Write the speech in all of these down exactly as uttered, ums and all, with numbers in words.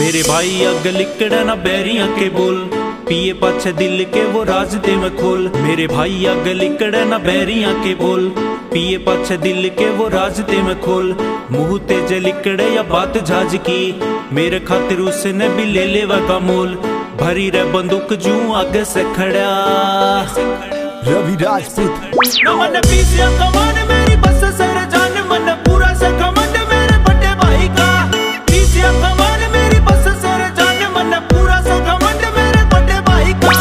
मेरे भाई अग लिकड़ा ना बैरियां के बोल, पिए पाछे दिल के वो राज दे में खोल। मेरे भाई अग लिकड़ा ना बैरियां के बोल, पिए पाछे दिल के वो राज दे में खोल। मुंह तेज लिकड़े या बात झाज की, मेरे खातिर उसने भी ले लेवा का मोल। भरी रे बंदूक जू आगे से खड़ा रवि राजपूत। मन पीछे कमान मेरी बस सर जान, मन पूरा से घमंड मेरे बड़े भाई का। पीछे कमान मेरी बस सर जान, मन पूरा से घमंड मेरे बड़े भाई का।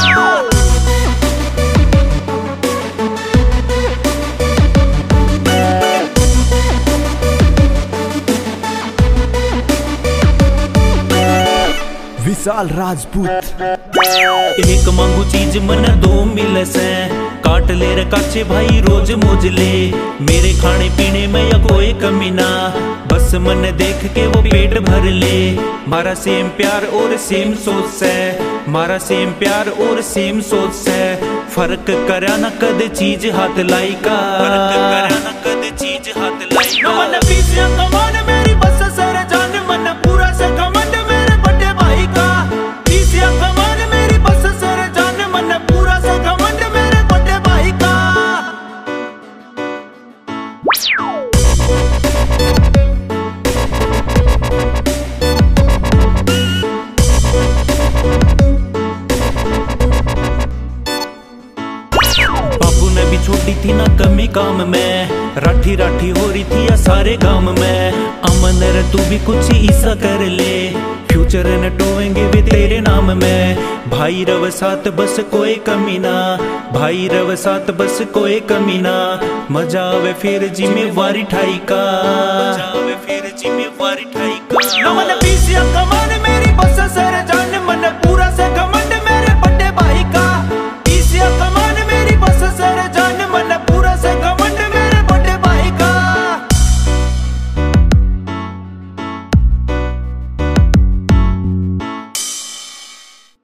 विशाल राजपूत। एक मांगू चीज मन दो मिल से, काट ले रे काचे भाई रोज मोज ले। मेरे खाने पीने में या कोई कमी ना, बस मन देख के वो पेट भर ले। मारा सेम प्यार और सेम सोच से, मारा सेम प्यार और सेम सोच से। फर्क करा ना कद चीज हाथ लाई का, फर्क करा ना कद चीज हाथ लाई का। मन पीछे कमान मेरी बस सर जान, मन पूरा से घमंड मेरे बड़े भाई का। पीछे कमान मेरी बस सर जान, मन पूरा से घमंड मेरे बड़े भाई का। बापू ने भी छोड़ी थी ना कमी काम में, राठी राठी हो रही थी या सारे गांव में। अमन रे तू भी कुछ ऐसा कर ले, फ्यूचर न टोएंगे भी तेरे नाम में। भाई रव साथ बस कोई कमी ना, भाई रव साथ बस कोई कमी ना। मजा आवे फिर जिम्मेवारी ठाई का, मजा आवे फिर जिम्मेवारी